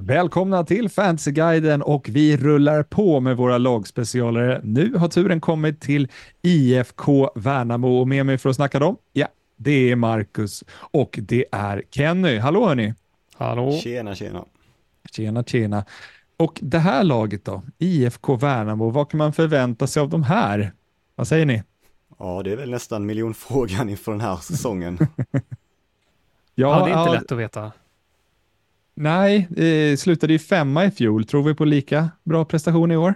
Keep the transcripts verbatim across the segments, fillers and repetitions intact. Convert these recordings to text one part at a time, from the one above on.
Välkomna till Fantasyguiden och vi rullar på med våra lagspecialare. Nu har turen kommit till I F K Värnamo och med mig för att snacka dem, ja, det är Marcus och det är Kenny. Hallå hörni! Hallå! Tjena, tjena! Tjena, tjena! Och det här laget då, I F K Värnamo, vad kan man förvänta sig av de här? Vad säger ni? Ja, det är väl nästan miljonfrågan inför den här säsongen. ja, ja, det är inte ja, lätt att veta. Nej, eh, slutade ju femma i fjol. Tror vi på lika bra prestation i år?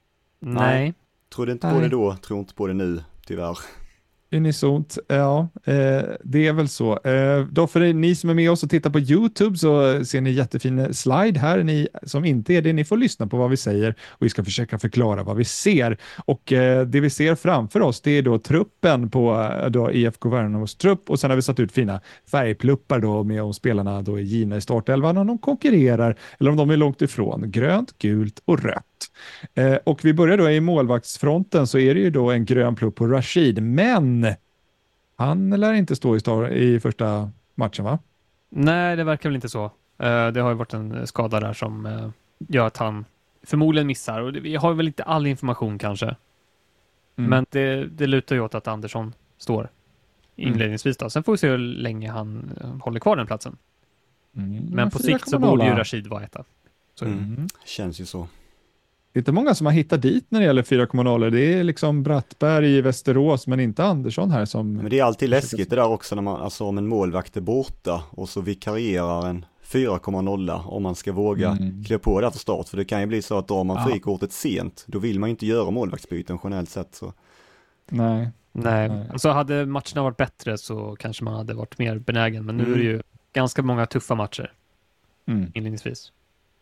Nej. Trodde inte Nej. på det då, tror inte på det nu, tyvärr. Unisont, ja, eh, det är väl så. Eh, då för ni som är med oss och tittar på YouTube så ser ni jättefin slide här. Ni som inte är det, ni får lyssna på vad vi säger och vi ska försöka förklara vad vi ser. Och eh, det vi ser framför oss, det är då truppen på eh, då I F K Värnamos trupp och sen har vi satt ut fina färgpluppar då med om spelarna då är givna i startelvan om de konkurrerar eller om de är långt ifrån. Grönt, gult och rött. Eh, och vi börjar då i målvaktsfronten så är det ju då en grön plupp på Rashid, men han lär inte stå i, star- i första matchen, va? Nej, det verkar väl inte så. Uh, det har ju varit en skada där som uh, gör att han förmodligen missar. Och det, vi har väl inte all information kanske. Mm. Men det, det lutar ju åt att Andersson står inledningsvis då. Sen får vi se hur länge han uh, håller kvar den platsen. Mm. Men på sikt så borde ju Rashid vara etta. Så. Mm. Mm. Känns ju så. Det är inte många som har hittat dit när det gäller fyra komma noll. Det är liksom Brattberg i Västerås, men inte Andersson här som... Men det är alltid läskigt det där också när man, alltså om en målvakt är borta och så vikarierar en fyra komma noll om man ska våga Mm. klä på det för start. För det kan ju bli så att drar man Ja. frikortet sent, då vill man ju inte göra målvaktsbyten generellt sett. Så. Nej. Nej, Nej. alltså hade matcherna varit bättre så kanske man hade varit mer benägen. Men nu Mm. är det ju ganska många tuffa matcher Mm. inledningsvis.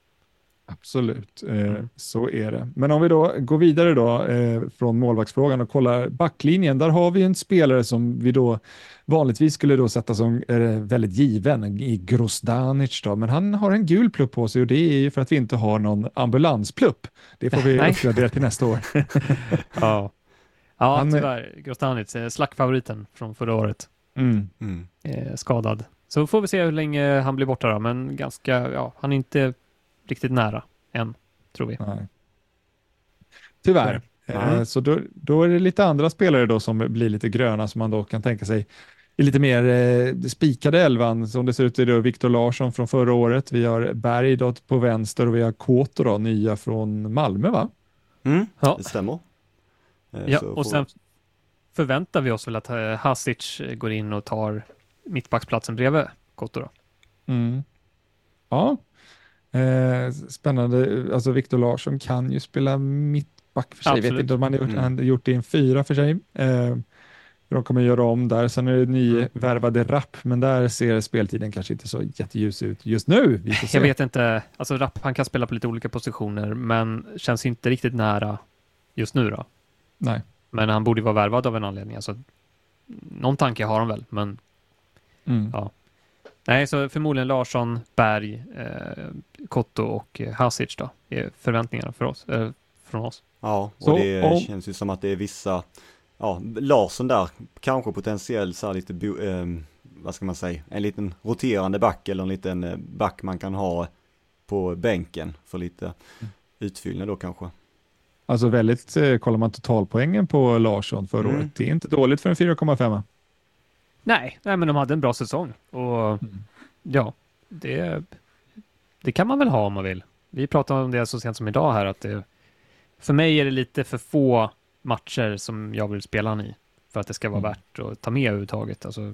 Absolut, eh, Mm. så är det. Men om vi då går vidare då eh, från målvaktsfrågan och kollar backlinjen, där har vi en spelare som vi då vanligtvis skulle då sätta som eh, väldigt given i Grozdanic då, men han har en gul plupp på sig och det är ju för att vi inte har någon ambulansplupp. Det får vi Nej. uppgradera till nästa år. Ja, ja Han- tyvärr. Grostanic, eh, slackfavoriten från förra året, Mm. Mm. eh, skadad. Så får vi se hur länge han blir borta då, men ganska, ja, han är inte riktigt nära än, tror vi. Nej. Tyvärr. Mm. Eh, så då, då är det lite andra spelare då som blir lite gröna som man då kan tänka sig i lite mer eh, spikade elvan. Som det ser ut är det Viktor Larsson från förra året. Vi har Berg då på vänster och vi har Kåto då, nya från Malmö, va? Mm. Ja. Det stämmer. Eh, Ja, så och får- sen förväntar vi oss väl att eh, Hasic går in och tar mittbacksplatsen bredvid Kotto då. Mm. Ja, eh, spännande. Alltså Viktor Larsson kan ju spela mittback för sig. Jag vet Absolut. inte om han har gjort, Mm. han har gjort det i en fyra för sig. Eh, de kommer göra om där. Sen är det nyvärvade Rapp, men där ser speltiden kanske inte så jätteljus ut just nu. Vi får se. Jag vet inte, alltså Rapp, han kan spela på lite olika positioner, men känns inte riktigt nära just nu då. Nej. Men han borde ju vara värvad av en anledning. Alltså, någon tanke har han väl, men Mm. Ja. nej, så förmodligen Larsson, Berg, eh, Kotto och eh, Hasic då är förväntningarna för oss, eh, från oss. Ja, och Så det om- känns ju som att det är vissa, ja, Larsson där, kanske potentiellt så här lite, bo, eh, vad ska man säga, en liten roterande back eller en liten eh, back man kan ha på bänken för lite utfyllnad då kanske. Alltså väldigt, eh, kollar man totalpoängen på Larsson förra Mm. året, det är inte dåligt för en fyra komma fem. Nej, nej, men de hade en bra säsong. Och Mm. ja, det, det kan man väl ha om man vill. Vi pratade om det så sent som idag här, att det, för mig är det lite för få matcher som jag vill spela han i för att det ska vara Mm. värt att ta med överhuvudtaget. Alltså,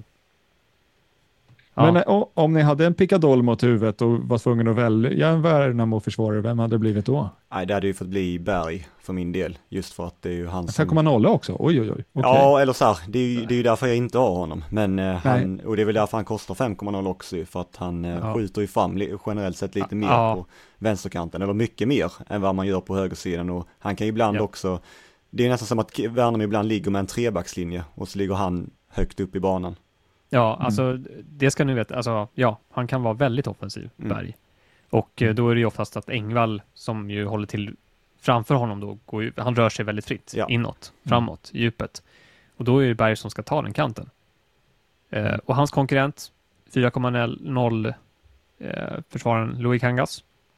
ja. Men eh, o- om ni hade en pickadoll mot huvudet och var tvungen att välja en Värnamo-försvarare, vem hade det blivit då? Nej, det hade ju fått bli Berg för min del, just för att det är ju han fem komma noll också? Oj, oj, oj. Okej. Ja, eller så här, det är ju det är ju därför jag inte har honom. Men eh, han, och det är väl därför han kostar fem komma noll också, för att han eh, Ja. skjuter ju fram li- generellt sett lite mer Ja. på vänsterkanten, eller mycket mer än vad man gör på högersidan. Och han kan ju ibland Ja. också, det är nästan som att Värnamo ibland ligger med en trebackslinje och så ligger han högt upp i banan. Ja, alltså det ska ni veta. Alltså, ja, han kan vara väldigt offensiv, Mm. Berg. Och eh, då är det ju oftast att Engvall, som ju håller till framför honom då, går ju, han rör sig väldigt fritt Ja. inåt, Mm. framåt, i djupet. Och då är det Berg som ska ta den kanten. Eh, och hans konkurrent, fyra komma noll eh, försvararen Louis Kangas,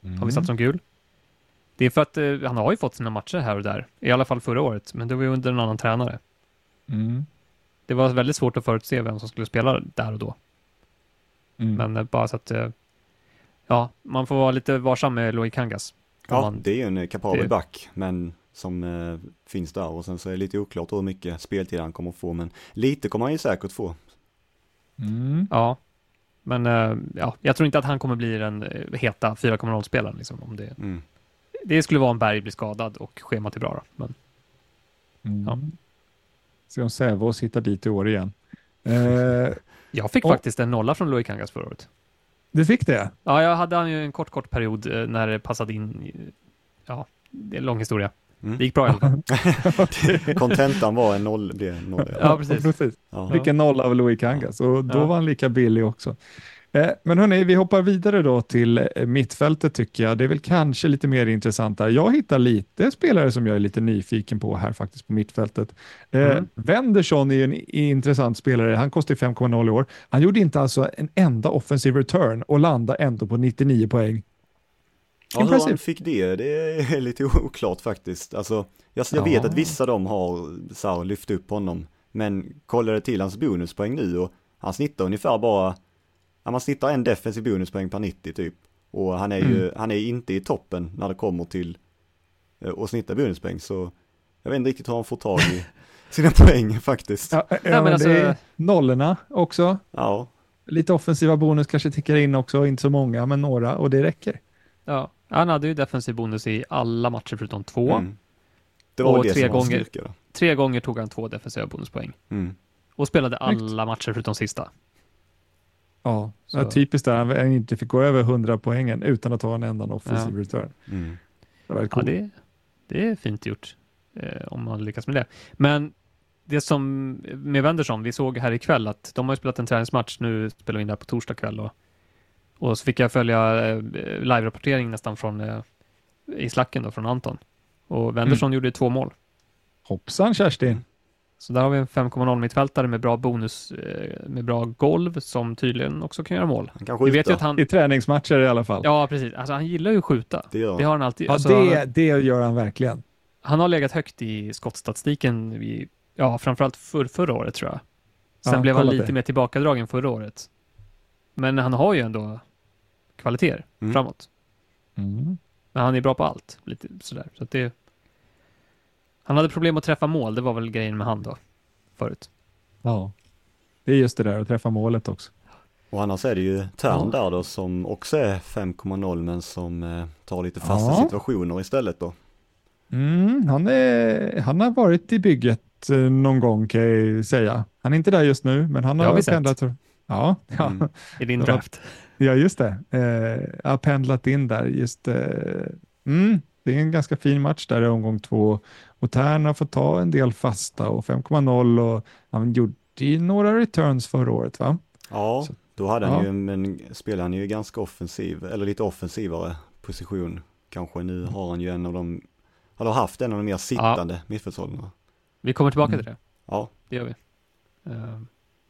har vi satt som gul. Det är för att eh, han har ju fått sina matcher här och där. I alla fall förra året. Men det var ju under en annan tränare. Mm. Det var väldigt svårt att förutse vem som skulle spela där och då. Mm. Men eh, bara så att eh, ja, man får vara lite varsam med Loic Kangas. Ja, man, det är ju en kapabel det... back, men som eh, finns där. Och sen så är det lite oklart hur mycket speltid han kommer att få. Men lite kommer han ju säkert få. Mm. Ja, men eh, ja, jag tror inte att han kommer bli den eh, heta fyra komma noll-spelaren. Liksom, om det, Mm. det skulle vara om Berg blir skadad och schemat är bra. Då. Men, Mm. ja. Se om Sävås hittar dit i år igen. Eh, Jag fick och, faktiskt en nolla från Loic Kangas förra året. Du fick det? Ja, jag hade han ju en kort, kort period eh, när det passade in. I, ja, det är en lång historia. Mm. Det gick bra i alla fall. Kontentan var en noll, det är en noll. Ja, precis. precis. Ja. Fick en noll av Loic Kangas och då Ja. var han lika billig också. Eh, men hörni, vi hoppar vidare då till eh, mittfältet tycker jag. Det är väl kanske lite mer intressant där. Jag hittar lite spelare som jag är lite nyfiken på här faktiskt på mittfältet. Eh, Mm. Wendersson är ju en intressant spelare. Han kostar fem komma noll i år. Han gjorde inte alltså en enda offensiv return och landade ändå på nittionio poäng. Ja, hur Impressive. han fick det, det är lite oklart faktiskt. Alltså, jag, jag vet Ja. att vissa de har så här, lyft upp honom, men kollade till hans bonuspoäng nu och han snittar ungefär bara, ja, man snittar en defensiv bonuspoäng per nittio typ. Och han är ju, Mm. han är inte i toppen när det kommer till eh, att snitta bonuspoäng, så jag vet inte riktigt hur han får tag i sina poäng faktiskt. Ja, ja, Nej, men men alltså- det är nollorna också. Ja, Lite offensiva bonus kanske tickar in också, inte så många, men några och det räcker. Ja, han hade ju defensiv bonus i alla matcher förutom två. mm. Det var Och väl det tre som var gånger. styrka då. Tre gånger tog han två defensiva bonuspoäng. Mm. Och spelade Snyggt. alla matcher förutom sista. Ja, Så- ja typiskt där han inte fick gå över hundra poängen utan att ta en enda offensiv Ja. return. Mm. Det var väldigt Ja, coolt. det, det är fint gjort. Eh, om man lyckas med det. Men det som med Wendersson, vi såg här ikväll att de har ju spelat en träningsmatch. Nu spelar vi in där på torsdag kväll. Och, och så fick jag följa eh, live-rapportering nästan från eh, i slacken då, från Anton. Och Wendersson Mm. gjorde två mål. Hoppsan Kerstin. Så där har vi en fem komma noll mittfältare med bra bonus, eh, med bra golv som tydligen också kan göra mål. Han kan Vi skjuta. vet ju att han... I träningsmatcher i alla fall. Ja, precis. Alltså, han gillar ju att skjuta. Det gör han. Det har han alltid. Ja, Alltså, det, han, det gör han verkligen. han har legat högt i skottstatistiken i, ja, framförallt för, förra året tror jag. Sen Ja, blev han kolla lite det. mer tillbakadragen förra året. Men han har ju ändå kvaliteter Mm. framåt. Mm. Men han är bra på allt. Lite sådär. Så att det... Han hade problem att träffa mål. Det var väl grejen med han då. Förut. Ja, det är just det där att träffa målet också. Och annars är det ju Tern Ja. där då som också är fem komma noll men som eh, tar lite fasta Ja. situationer istället då. Mm, han, är, han har varit i bygget eh, någon gång kan jag ju säga. Han är inte där just nu, men han Det har har vi sett. pendlat. Ja, ja. Mm. I din Ja. draft. Ja, just det. Eh, jag har pendlat in där. Just, eh, mm, det är en ganska fin match där i omgång två. Och Tern har fått ta en del fasta och fem komma noll och han gjorde ju några returns förra året va? Ja, Så- då hade ja. han ju, men spelar han ju ganska offensiv, eller lite offensivare position. Kanske nu har han ju en av de, eller har haft en av de mer sittande ja. mittfältshållarna. Vi kommer tillbaka Mm. till det. Ja, Det gör vi. Uh,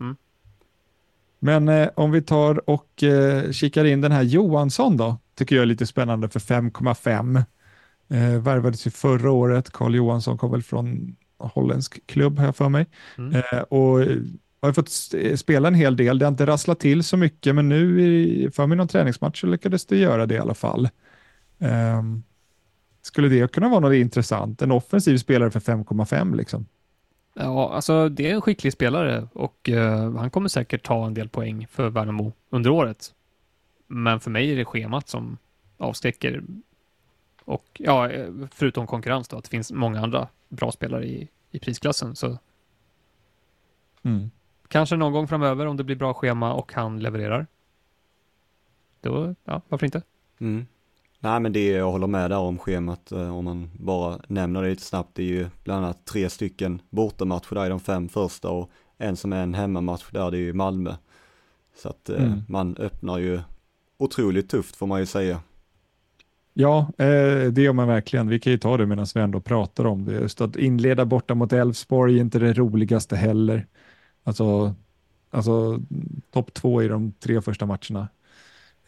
Men eh, om vi tar och eh, kikar in den här Johansson då, tycker jag är lite spännande för fem komma fem. Eh, värvades ju förra året. Carl Johansson kom väl från holländsk klubb här för mig. mm. Eh, och har fått s- spela en hel del. Det har inte rasslat till så mycket, men nu i, för mig någon träningsmatch så lyckades det göra det i alla fall. Ehm, skulle det kunna vara något intressant? En offensiv spelare för fem komma fem liksom. Ja, alltså det är en skicklig spelare och uh, han kommer säkert ta en del poäng för Värnamo under året. Men för mig är det schemat som avskräcker. Och ja, eh, förutom konkurrens då, att det finns många andra bra spelare i, i prisklassen. Så Mm. kanske någon gång framöver om det blir bra schema och han levererar. Då, ja, varför inte? mm. Nej men det jag håller med där om schemat, eh, om man bara nämner det lite snabbt, det är ju bland annat tre stycken bortamatcher där i de fem första och en som är en hemmamatch där, det är ju Malmö. Så att eh, Mm. man öppnar ju otroligt tufft får man ju säga. Ja, eh, det gör man verkligen. Vi kan ju ta det medan vi ändå pratar om det. Just att inleda borta mot Elfsborg är inte det roligaste heller. Alltså, alltså topp två i de tre första matcherna.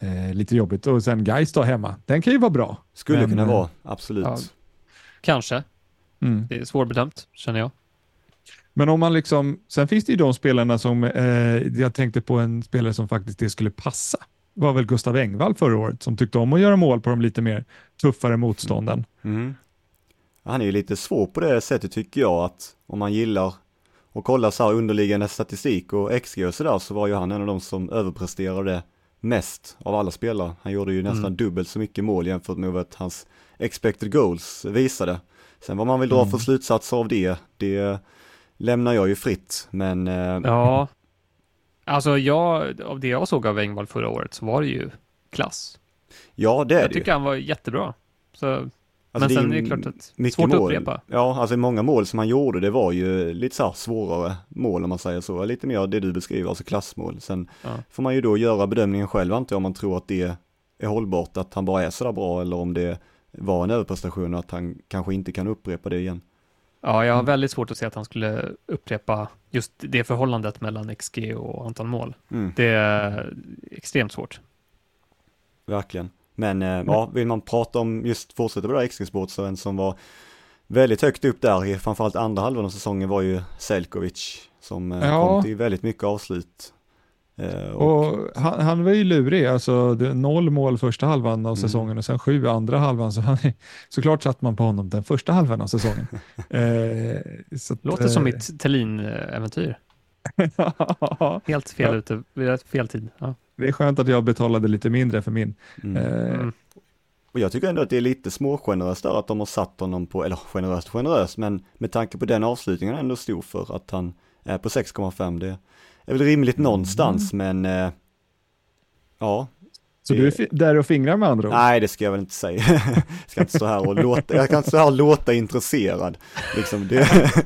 eh, lite jobbigt. Och sen Gais då hemma, den kan ju vara bra. Skulle Men, kunna eh, vara, absolut. Ja. Kanske. Mm. Det är svårbedömt, känner jag. Men om man liksom, sen finns det ju de spelarna som, eh, jag tänkte på en spelare som faktiskt det skulle passa. Det var väl Gustav Engvall förra året som tyckte om att göra mål på de lite mer tuffare motstånden. Mm. Han är ju lite svår på det sättet tycker jag, att om man gillar att kolla så här underliggande statistik och X G och sådär, så var ju han en av de som överpresterade mest av alla spelare. Han gjorde ju nästan Mm. dubbelt så mycket mål jämfört med vad hans expected goals visade. Sen vad man vill dra Mm. för slutsatser av det, det lämnar jag ju fritt, men eh, Ja. Alltså jag, av det jag såg av Engvall förra året så var det ju klass. ja det är Jag det ju. tycker han var jättebra. Så, Alltså, men sen ju är det klart att mycket svårt att mål. upprepa. Ja, alltså många mål som han gjorde, det var ju lite så här svårare mål om man säger så. Lite mer det du beskriver, alltså klassmål. Sen Ja. får man ju då göra bedömningen själv, antar jag, om man tror att det är hållbart, att han bara är så där bra, eller om det var en överprestation och att han kanske inte kan upprepa det igen. Ja, jag har Mm. väldigt svårt att se att han skulle upprepa just det förhållandet mellan X G och antal mål. Mm, Det är extremt svårt. verkligen. Men eh, ja, vill man prata om just fortsätta på det här X G-sport, så en som var väldigt högt upp där i framförallt andra halvan av säsongen var ju Selkovic, som eh, Ja. kom till väldigt mycket avslut. Eh, och, Och han, han var ju lurig, alltså det, noll mål första halvan av Mm. säsongen och sen sju andra halvan, så han, såklart satt man på honom den första halvan av säsongen. eh, så att, Låter som eh, mitt Thelin-äventyr. Helt fel Ja. ute, vid rätt fel tid. Ja. Det är skönt att jag betalade lite mindre för min. mm. Eh, Mm. Och jag tycker ändå att det är lite smågeneröst där att de har satt honom på, eller generöst generöst, men med tanke på den avslutningen ändå stod för att han är på sex komma fem. Det är väl rimligt någonstans, men eh, ja. Så det- du är fi- där och fingrar med andra ord? Nej, det ska jag väl inte säga. Jag ska inte stå här och låta, jag kan inte stå här och låta intresserad. Liksom det.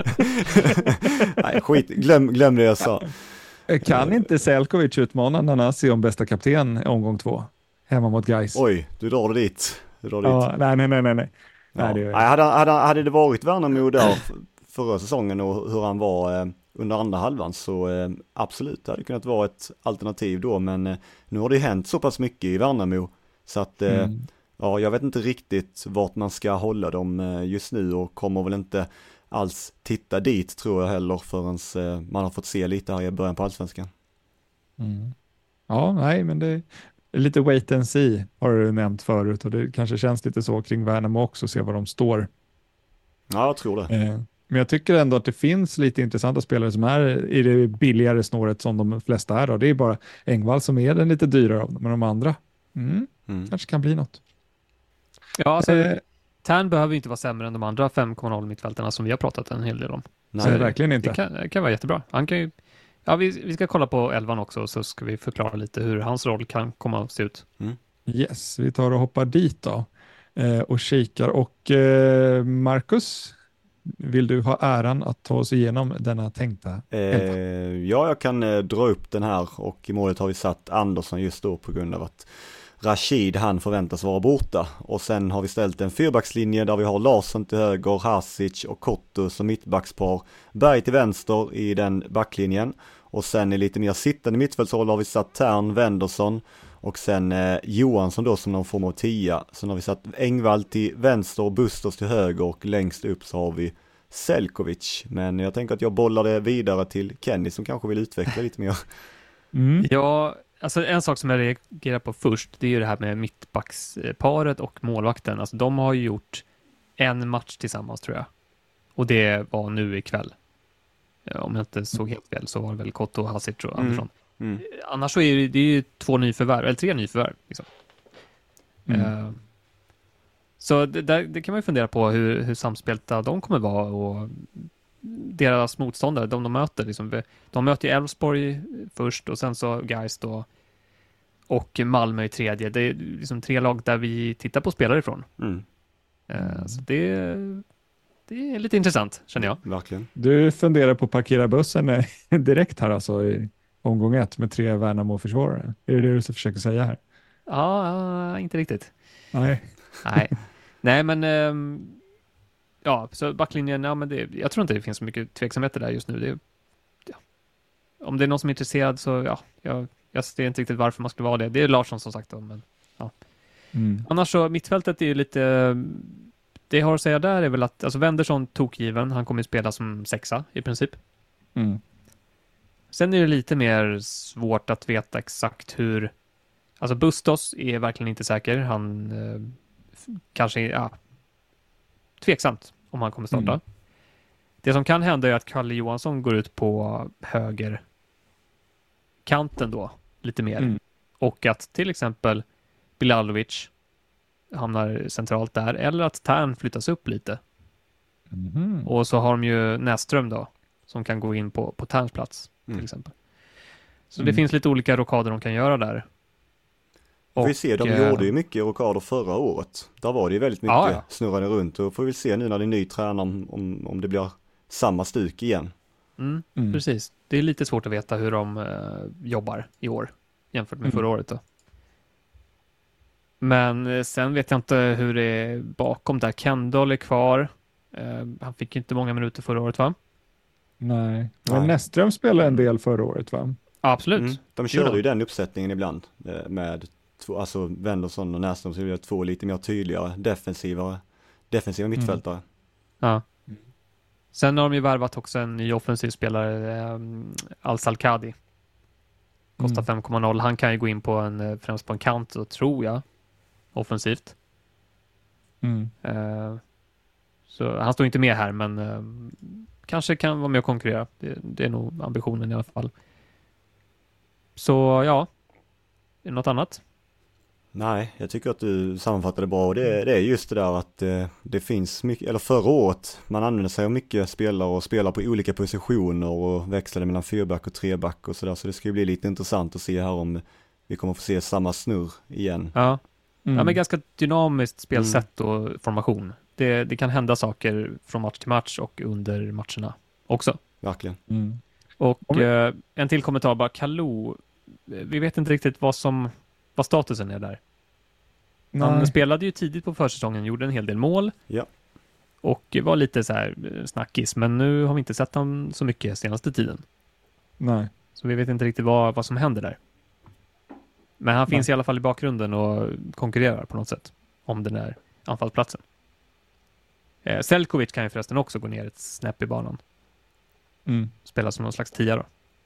Nej, skit, glöm, glöm det jag sa. Kan inte Selkovic utmana Nanasi om bästa kapten i omgång två? Hemma mot Gais. Oj, du drar det dit. Du drar det dit. Ja, nej, nej, nej, nej. nej. Ja. Nej, det gör jag Nej, hade, hade, hade det varit Värnamo där f- förra säsongen och hur han var eh, under andra halvan, så eh, absolut, det hade kunnat vara ett alternativ då, men eh, nu har det hänt så pass mycket i Värnamo, så att eh, Mm. ja, jag vet inte riktigt vart man ska hålla dem eh, just nu, och kommer väl inte alls titta dit, tror jag heller, förrän eh, man har fått se lite här i början på allsvenskan. Mm. Ja, nej, men det är lite wait and see har du nämnt förut och det kanske känns lite så kring Värnamo också, se var de står. Ja, jag tror det. Eh, men jag tycker ändå att det finns lite intressanta spelare som är i det billigare snåret som de flesta är. Då. Det är bara Engvall som är den lite dyrare av dem, men de andra mm, Mm. kanske kan bli något. Ja, alltså, Eh, Tern behöver ju inte vara sämre än de andra fem komma noll mittfältarna som vi har pratat en hel del om. så är det verkligen inte. Det kan, det kan vara jättebra. Han kan ju, ja, vi, vi ska kolla på elvan också, så ska vi förklara lite hur hans roll kan komma att se ut. Yes, vi tar och hoppar dit då eh, och kikar. Och eh, Marcus, vill du ha äran att ta oss igenom denna tänkta? Eh, ja, jag kan eh, dra upp den här, och i målet har vi satt Andersson just då på grund av att Rashid, han förväntas vara borta, och sen har vi ställt en fyrbackslinje där vi har Larsson till höger, Hasic och Kotto som mittbackspar, Berg till vänster i den backlinjen, och sen i lite mer sittande mittfältsroll har vi satt Tern, Wendersson och sen eh, Johansson då som någon form av tia. Sen har vi satt Engvall till vänster och Bustos till höger, och längst upp så har vi Selkovic. Men jag tänker att jag bollar det vidare till Kenny som kanske vill utveckla lite mer. Mm. Ja, alltså en sak som jag reagerar på först, det är ju det här med mittbacksparet och målvakten. Alltså de har ju gjort en match tillsammans, tror jag. Och det var nu ikväll. Om jag inte såg helt fel så var det väl Kotto, Hasic och Andersson. Mm. Annars så är det, det är ju två nyförvärv, eller tre nyförvärv. Liksom. Mm. Eh, så det, där, det kan man ju fundera på hur, hur samspelta de kommer vara, och deras motståndare, de de möter. Liksom, de möter ju Elfsborg först och sen så Gais då och Malmö i tredje. Det är liksom tre lag där vi tittar på spelare ifrån. Mm. Eh, så det, det är lite intressant, känner jag. Verkligen. Du funderar på att parkera bussen eh, direkt här alltså i omgång ett med tre Värnamo-försvarare. Är det det du försöker säga här? Ja, ja, inte riktigt. Nej. Nej, Nej men ehm, ja, så backlinjen, ja, men det, jag tror inte det finns så mycket tveksamheter där just nu. Det, ja. Om det är någon som är intresserad så ja, jag, Jag ser inte riktigt varför man skulle vara det. Det är Larsson som sagt då, men ja. Mm. Annars så, mittfältet är ju lite... Det jag har att säga där är väl att alltså Wendersson tokgiven. Han kommer ju spela som sexa i princip. Mm. Sen är det lite mer svårt att veta exakt hur... Alltså Bustos är verkligen inte säker. Han eh, kanske är ja, tveksamt om han kommer starta. Mm. Det som kan hända är att Kalle Johansson går ut på höger kanten då, lite mer. Mm. Och att till exempel Bilalovic hamnar centralt där, eller att Tern flyttas upp lite. Mm. Och så har de ju Näsström då, som kan gå in på, på Terns plats, till Mm. exempel. Så Mm. det finns lite olika rockader de kan göra där. Och, vi ser, de eh, gjorde ju mycket rockader förra året. Där var det ju väldigt mycket Ja, ja. snurrade runt. Och får vi se nu när det är ny tränare om, om, om det blir samma stuk igen. Mm, Mm. precis. Det är lite svårt att veta hur de eh, jobbar i år jämfört med Mm. förra året då. Men eh, sen vet jag inte hur det är bakom där. Kendall är kvar. Eh, han fick ju inte många minuter förra året, va? Nej. Men Nej. Näsström spelade en del förra året, va? Ja, absolut. Mm. De Jo körde då. ju den uppsättningen ibland eh, med två, alltså Wendersson och Näsström, så det är två lite mer tydligare defensiva, defensiva mittfältare. Ja. Mm. Sen har de ju värvat också en ny offensiv spelare, eh, Al-Salkadi. Kostar Mm. fem komma noll. Han kan ju gå in på en, eh, främst på en kant, då, tror jag, offensivt. Mm. Eh, så han står inte med här, men eh, kanske kan vara med och konkurrera. Det, det är nog ambitionen i alla fall. Så ja, är det något annat? Nej, jag tycker att du sammanfattade bra, och det, det är just det där att eh, det finns mycket, eller förra året, man använder sig av mycket spelare och spelar på olika positioner och växlade mellan fyrback och treback och sådär, så det ska ju bli lite intressant att se här om vi kommer få se samma snurr igen. Ja, Mm. ja men ganska dynamiskt spelsätt och formation. Det, det kan hända saker från match till match och under matcherna också. Verkligen. Mm. Och Om vi- eh, en till kommentar bara, Kalou, vi vet inte riktigt vad som vad statusen är där. Han Nej. spelade ju tidigt på försäsongen, gjorde en hel del mål. Ja. Och var lite så här eh, snackis, men nu har vi inte sett honom så mycket senaste tiden. Nej. Så vi vet inte riktigt vad, vad som händer där. Men han finns i alla fall i bakgrunden och konkurrerar på något sätt om den här anfallsplatsen. Eh, Selkovic kan ju förresten också gå ner ett snäpp i banan. Mm. Spela som någon slags tia då.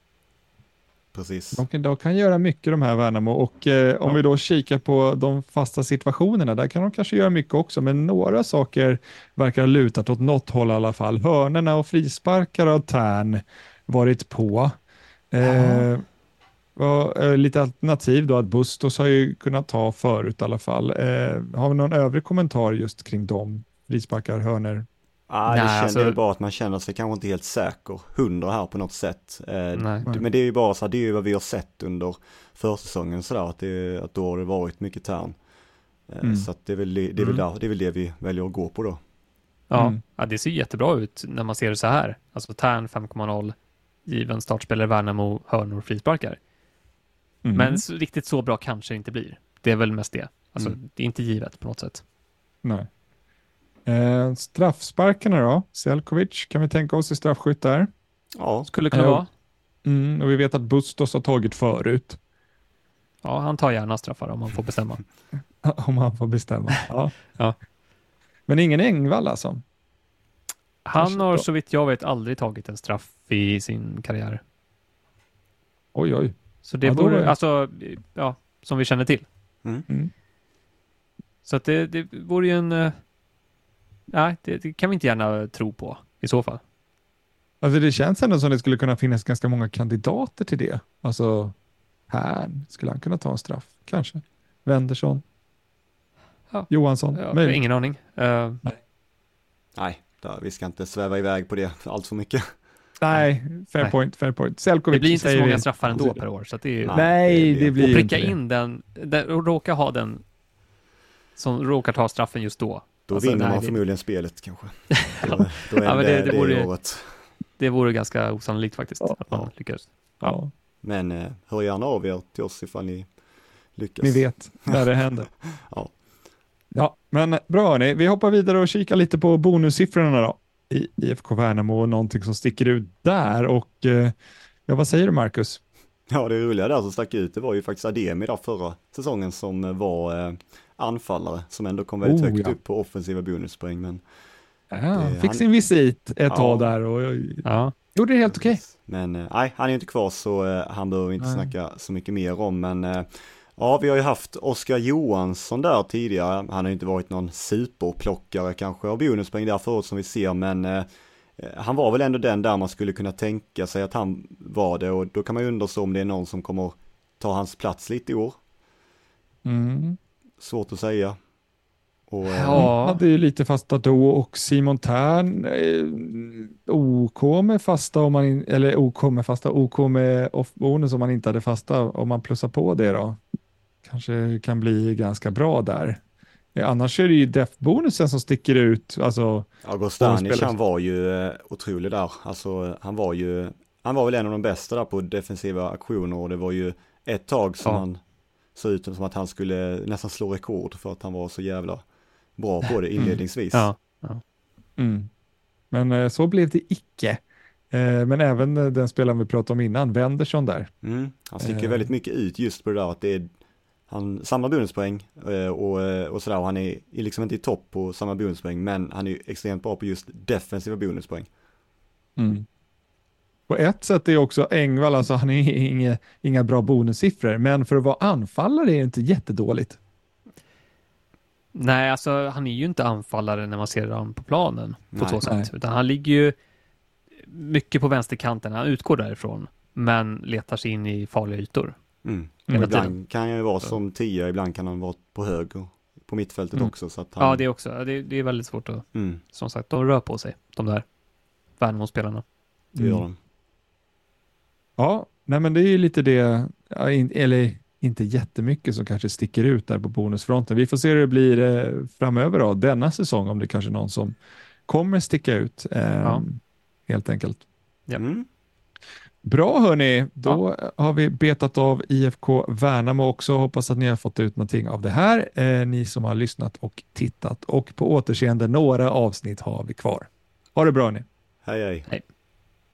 Precis. De kan, de kan göra mycket de här Värnamo, och eh, om Ja. vi då kikar på de fasta situationerna, där kan de kanske göra mycket också, men några saker verkar ha lutat åt något håll i alla fall. Hörnerna och frisparkar har Tern varit på. Eh, och, eh, lite alternativ då, att Bustos har ju kunnat ta förut i alla fall. Eh, har vi någon övrig kommentar just kring dem? Frisparkar, hörner? Ah, det Nej, kände alltså- ju bara att man känner sig kanske inte helt säker, hundra här på något sätt. Eh, Nej. d- men det är ju bara så här, det är ju vad vi har sett under försäsongen sådär, att, det, att då har det varit mycket Tern. Eh, Mm. Så att det är väl det, det, är väl Mm. där, det är väl det vi väljer att gå på då. Ja, Mm. ja, det ser jättebra ut när man ser det så här. Alltså Tern fem komma noll, given startspelare Värnamo, hörnor, frisparkar. Mm. Men så, riktigt så bra kanske det inte blir. Det är väl mest det. Alltså, Mm. det är inte givet på något sätt. Nej. Eh, straffsparkarna då? Selkovic, kan vi tänka oss i straffskytt där? Ja, Skulle kunna Ja. vara. Mm, och vi vet att Bustos har tagit förut. Ja, han tar gärna straffar om han får bestämma. Om han får bestämma. Ja. Ja. Men ingen Engvall alltså? Han Kanske har då. så vitt jag vet aldrig tagit en straff i sin karriär. Oj, oj. Så det Ja, då vore, är det- alltså, ja, som vi känner till. mm. Mm. Så att det, det vore ju en... eh, Nej, det, det kan vi inte gärna tro på i så fall. Alltså det känns ändå som det skulle kunna finnas ganska många kandidater till det. Alltså, här skulle han kunna ta en straff, kanske. Wendersson. Ja. Johansson. Jag har möjligt. ingen aning. Eh, Nej, där, vi ska inte sväva iväg på det allt för mycket. Nej, fair Nej. point, fair point. Selkovic det blir inte så säger många vi. straffar ändå per år. Så att det är ju... Nej. Nej, det det blir- blir och ju pricka inte det. in den, den och råka ha den som råkar ta straffen just då. Då Alltså, vinner nej, man det- förmodligen spelet kanske. Då, då är Ja, men det, det- det, det vore- året. Det vore ganska osannolikt faktiskt Ja. att man Ja. lyckades. Ja, Men eh, hör gärna av er till oss ifall ni lyckas. ni vet när det händer. Ja. Ja, men bra hörni. Vi hoppar vidare och kikar lite på bonussiffrorna då i I F K Värnamo och någonting som sticker ut där. Och eh, ja, vad säger du Marcus? Ja, det roliga där som stack ut, det var ju faktiskt Ademi där förra säsongen som var eh, anfallare, som ändå kom väldigt Oh, högt ja. upp på offensiva bonuspoäng. Men, Ja, Det- fick han- sin visit ett Ja. tag där och Ja. gjorde det helt okej. men eh, nej, han är ju inte kvar så eh, han behöver vi inte Nej. snacka så mycket mer om. Men eh, ja, vi har ju haft Oskar Johansson där tidigare. Han har ju inte varit någon superplockare kanske av bonuspoäng där förut som vi ser, men eh, han var väl ändå den där man skulle kunna tänka sig att han var det, och då kan man ju undra så om det är någon som kommer ta hans plats lite i år. Mm. Svårt att säga. Och, eh, Ja. Hade ju lite fasta då och Simon Tern eh, OK med fasta om man in, eller OK med fasta, OK med off-bonus om man inte hade fasta, om man plussar på det då kanske kan bli ganska bra där. Eh, annars är det ju def-bonusen som sticker ut, alltså Augustanic, spelare. han var ju eh, otrolig där. Alltså han var ju, han var väl en av de bästa där på defensiva aktioner, och det var ju ett tag som Ja. han såg ut som att han skulle nästan slå rekord för att han var så jävla bra på det inledningsvis. Ja. mm. Men eh, så blev det icke. Eh, men även eh, den spelaren vi pratade om innan, Wendersson där. Mm. Han sticker ju Eh. väldigt mycket ut just på det där att det är, han samlar bonuspoäng eh, och, eh, och sådär, och han är, är liksom inte i topp på samma bonuspoäng, men han är ju extremt bra på just defensiva bonuspoäng. Mm. På ett sätt är också Engvall, alltså han är inga, inga bra bonussiffror, men för att vara anfallare är det inte jättedåligt. Nej, alltså han är ju inte anfallare när man ser honom på planen på Nej. så sätt. Nej. Utan han ligger ju mycket på vänsterkanten. Han utgår därifrån, men letar sig in i farliga ytor. Mm. Hela Ibland tiden. kan han ju vara som tia, ibland kan han vara på höger, på mittfältet Mm. också. Så att han, Ja, det är också. Det, det är väldigt svårt att, mm, som sagt, de rör på sig, de där Värnamo-spelarna. det gör Mm. de. Ja, nej men det är ju lite det, ja, in, eller inte jättemycket som kanske sticker ut där på bonusfronten. Vi får se hur det blir eh, framöver då, denna säsong, om det kanske är någon som kommer sticka ut, eh, Ja. helt enkelt. Ja. Mm. Bra hörni, då har vi betat av I F K Värnamo också. Hoppas att ni har fått ut någonting av det här, eh, ni som har lyssnat och tittat. Och på återseende, några avsnitt har vi kvar. Ha det bra ni. Hej hej. Hej.